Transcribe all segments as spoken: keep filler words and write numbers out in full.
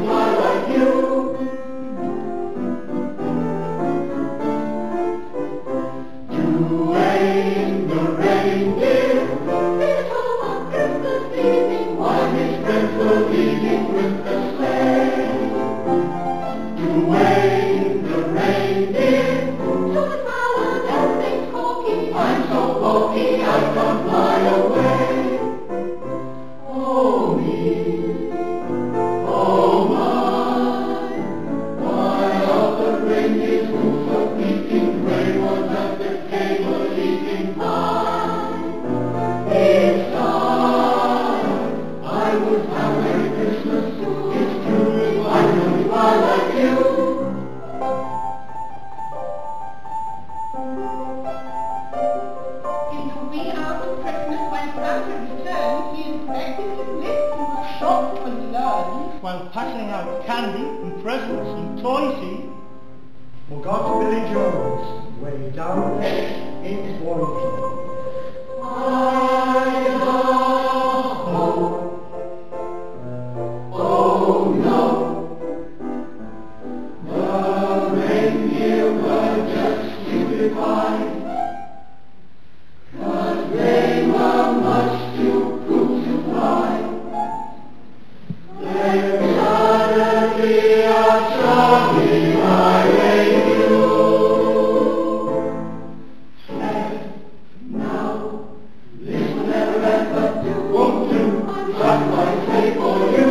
smile like you. Duane the reindeer did home on Christmas evening while his friends were leaving with the sleigh. Duane the reindeer took a smile and everything's hokey. I'm so pokey I can't fly away. Oh me, oh my, why all the reindeers who so peeking gray was at the table eating pie. Each time I would have Merry Christmas, it's true, I don't fly like you. In the wee hours of Christmas, when Santa returned, he inspected his list and was shocked when he learned, while passing out candy and presents and toys, he Forgot Billy Jones way down there in Warrington. Idaho. Oh no, the reindeer were just stupefied, 'cause they were much too crucified. Then suddenly a jolly irate said, "Now this will never end, but do won't do. What I say for you?"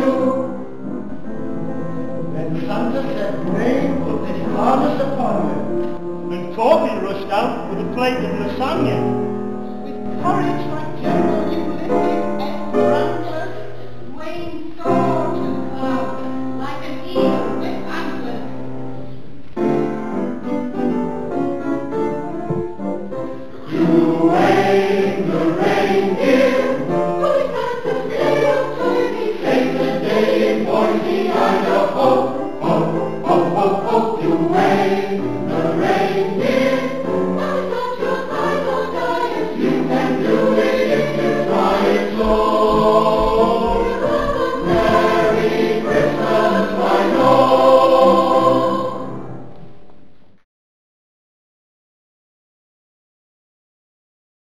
Then Santa said, "Duane, put this harness upon you." and Corby rushed out with a plate of lasagna. with courage like General Ulysses S. Grant.